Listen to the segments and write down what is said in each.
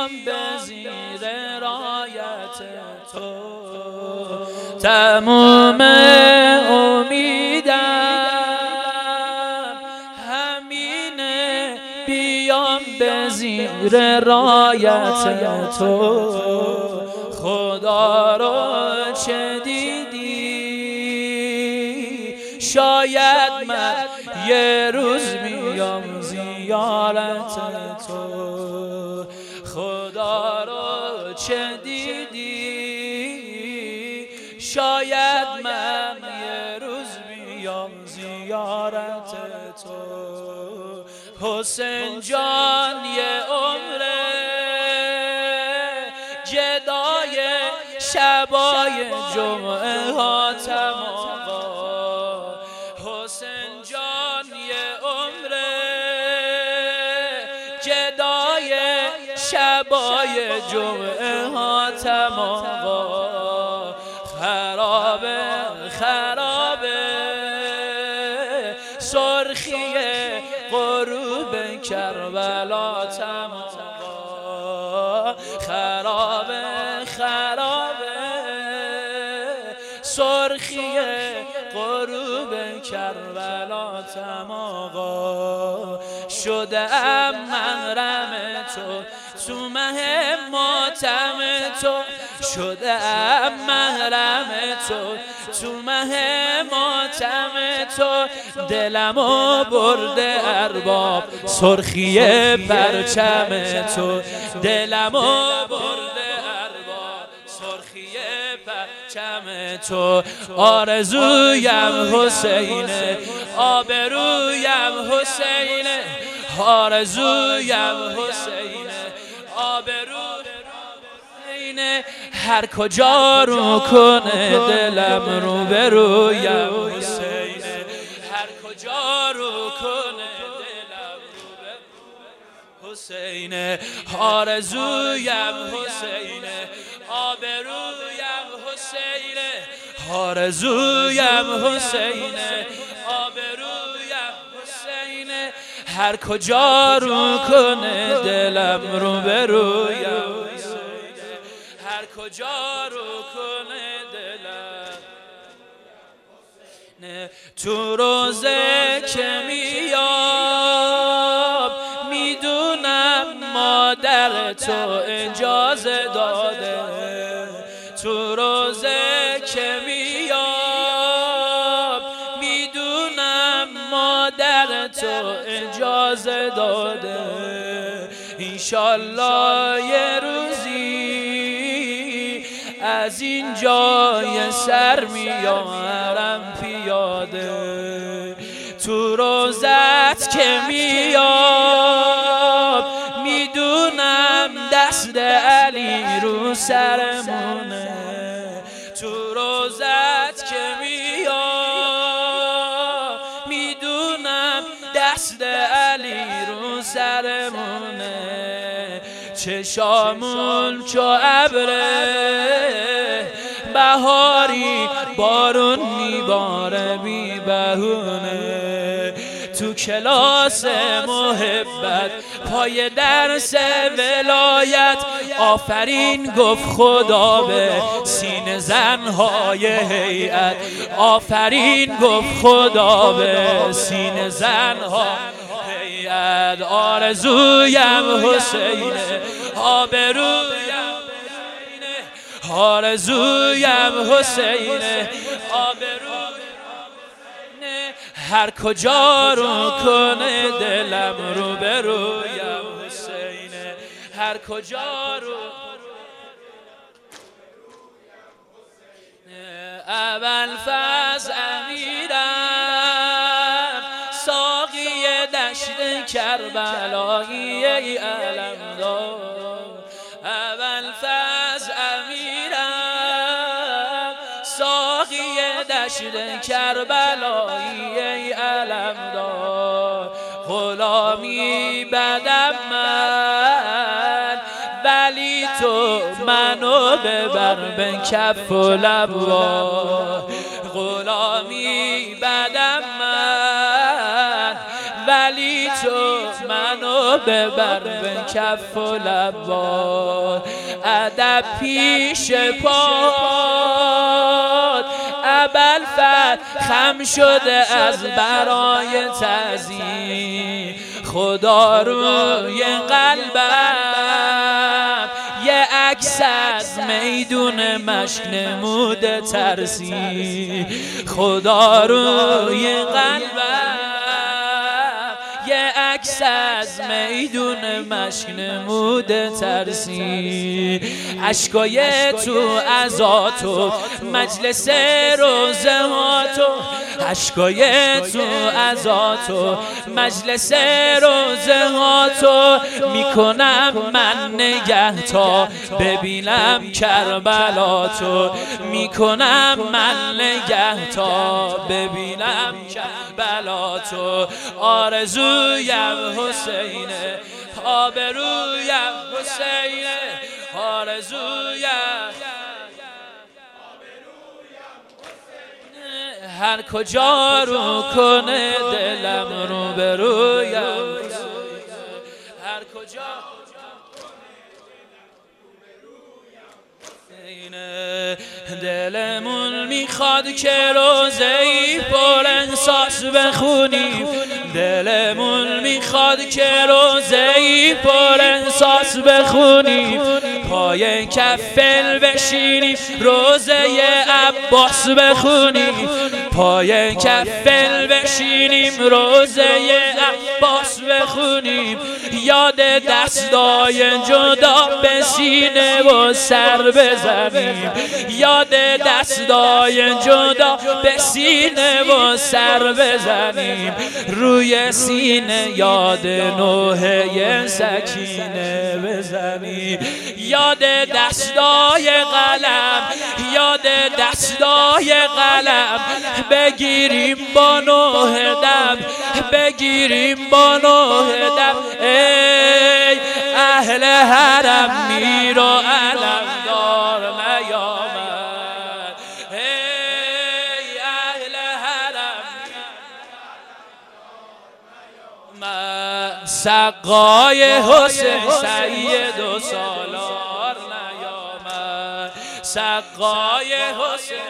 بیام به زیر رایت تو، تمام امیدم همینه بیام به زیر رایت تو. خدا رو چه دیدی؟ شاید من یه روز بیام زیارت تو. خدا رو چه دیدی؟ شاید من یه روز بیام زیارت تو. حسین جان یه عمره جدای شبای جمعه ها تمام. حسین جان یه عمره جدای شبای جمعه ها تمام. خرابه خرابه سرخی غروب کربلا تمام. خرابه خرابه سرخی غروب کربلا تمام. شدم محرم تو تو مه ماتم تو، شدم محرم تو تو مه ماتم تو. دلمو برده ارباب سرخی پرچم تو، دلمو برده ارباب سرخی پرچم تو. آرزویم حسینه آبرویم حسینه، آرزویم حسینه آبرویم حسینه. هر کجا رو کنه دلم رو به رویم حسینه، هر کجا رو کنه دلم رو به حسینه. آرزویم حسینه آبرویم حسینه، آرزویم حسینه آبرویم حسینه. هر کجا رو کنه دلم رو به رویم حسینه، هر کجا رو کنه دلم. تو روزه که میام میدونم مادر تو اجازه داده، تو روزه که میام میدونم مادر تو اجازه داده. انشالله یه روزی از این جای سر میارم پیاده، تو روزت که میام میدونم دست علی رو سرمونه، تو روزت که میام میدونم دست علی رو سرمونه. چشامون چو ابره بهاری بارون میباره بی بهونه، تو کلاس محبت پای درس ولایت آفرین گفت خدا به سینه زنهای هیئت، آفرین گفت خدا به سینه زنها هیئت. آرزویم حسینه آبرویم حسینه، آرزویم حسینه آبرویم. هر کجا رو کنه دلم رو به رویم حسینه، هر کجا رو اول فاز امیرم ساقی دشت کربلایی ای علمدار. اول فاز امیرم ساقی دشت کربلایی ای علمدار. غلامی بدم من ولی تو منو ببر به کف و لبا. غلامی بدم من ولی تو منو منو ببر به کف و لبات، ادب پیش پات ابوالفتح خم شده از برای تعظیم، خدا روی قلبم یه عکس از میدون مشک نموده ترسی، خدا روی قلبم یه عکس از میدون مشک نموده ترسی، اشکای تو عزاتو مجلس روزه ها تو، اشکای تو عزاتو مجلس روزه ها تو، میکنم من نگه تا ببینم کربلا تو، میکنم من نگه تا ببینم کربلا تو، آرزویم حسینه آبرویم حسینه، آرزویم هر کجا رو کنه دلم رو به رویم، هر کجا دلمون میخواد که روزه‌ای پر احساس بخونیم، دلمون میخواد که روزه‌ای پر احساس بخونیم، پای کفل بشینیم روزه عباس بخونیم، پای کفل بشینیم روزه عباس بخونیم، یاد دستای جدا به سینه و سر بزنیم، یاد دستای جدا به سینه و سر بزنیم، روی سینه یاد نوحه سکینه بزنیم، یاد دستای قلم یاد دستای قلم بگیریم با نوحه دم، بگیریم با نوحه دم، ای اهل حرم میر و علم دار نیامد، ای اهل حرم سقای حسین سید و سالار نیامد، سقای حسین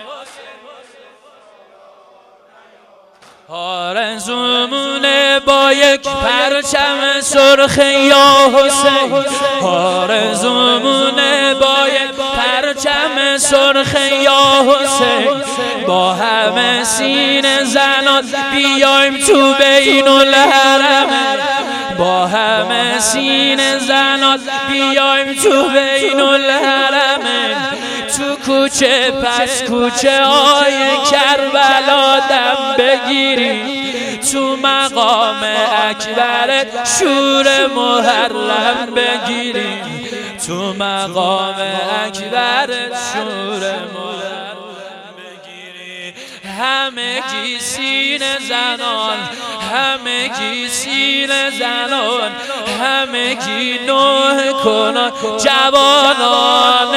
آرزومونه با یک پرچم سرخ یا حسین، آرزومونه با یک پرچم سرخ یا حسین، با همه سینه زنان بیایم تو بین الحرم، با همه سینه زنان بیایم تو بین الحرم، تو کوچه پس کوچه های کربلا دم بگیریم، تو مقام اکبر شور محرم بگیریم، تو مقام اکبر شور محرم بگیریم، همگی سینه زنان همگی سینه زنان همگی نوح کنان، جوانان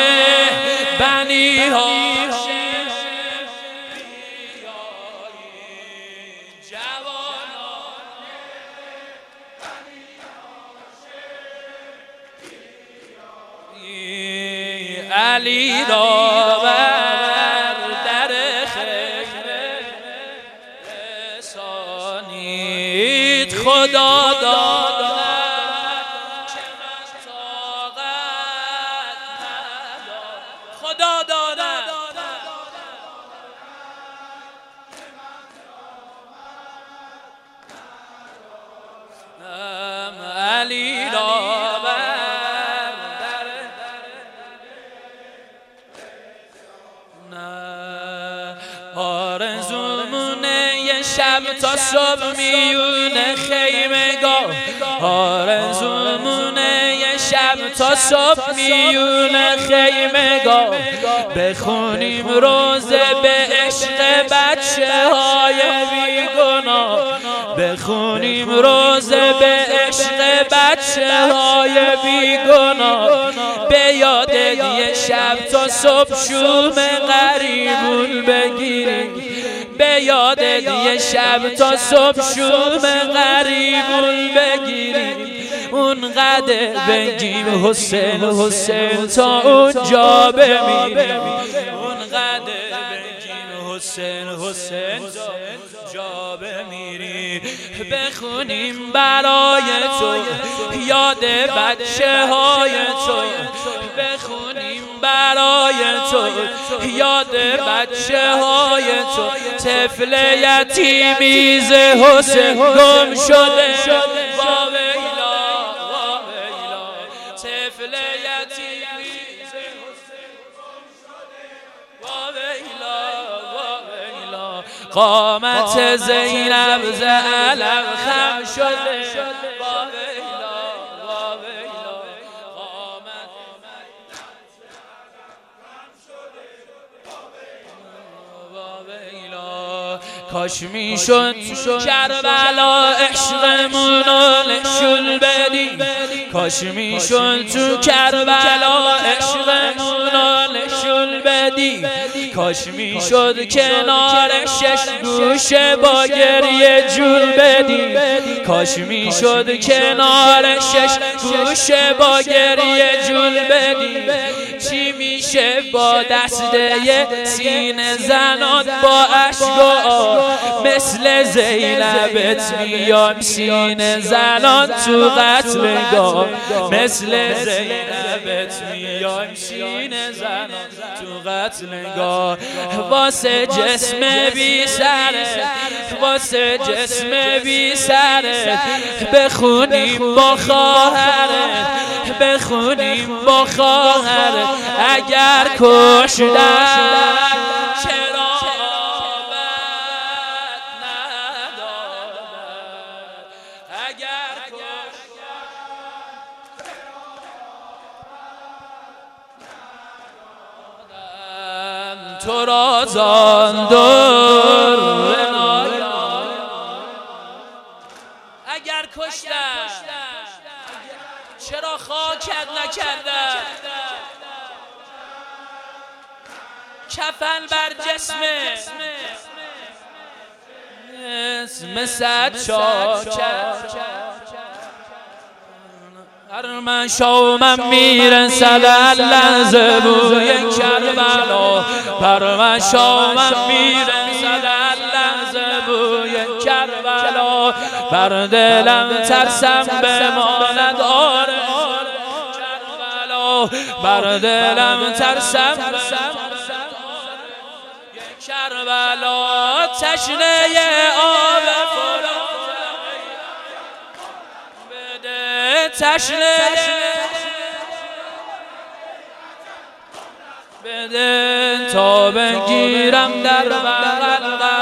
بنی هاشم علی را بر در خیر رسانید، خدا داند که من طاقت ندارم، خدا داند علی را آرزومونه یه شب تا صبح میونه خیمگاه، آرزومونه یه شب تا صبح میونه خیمگاه، بخونیم روزه به عشق بچه های بیگناه، بخونیم روزه به عشق بچه های بیگناه، به یاد یه شب تا صبح شوم غریبون بگیریم، به یاد یه شب تا صبح شوم غریبون بگیریم اونقدر بگیم حسین حسین تا اونجا بمیریم اونقدر بگیم حسین حسین تا جا بمیریم بخونیم برای تو یاد بچه های تو بخونیم برای تو یاد بچه های تو طفل یتیمیز حسین گم شده طفل یتیمیز قامت زینب ز علم خم شده کاش میشد کربلا عشقمونو نشون بدی کاش میشد تو کربلا عشقمونو نشون بدی کاش میشد کنار شش گوشه با گریه جون بدی کاش میشد کنار شش گوشه با گریه جون بدی چی میشه با دسته سینه زنات با اشک و مثل زینبت میام سینه زنان تو قتلگاه مثل زینبت میام سینه زنان تو قتلگاه واسه جسم بی سره واسه جسم بی سره بخونیم با خواهره بخونیم با خواهره اگر کشتن تو را زاندر اگر کشتن چرا خاکت نکردن کفن بر جسم صد شاکر هر من شومم میرسد لحظه بوی کربلا بر من شومم میرسد لحظه بوی کربلا بر دلم ترسم بماند آره کربلا بر دلم ترسم کربلا تشنه آب تشنه بده تا بگیرم در بغل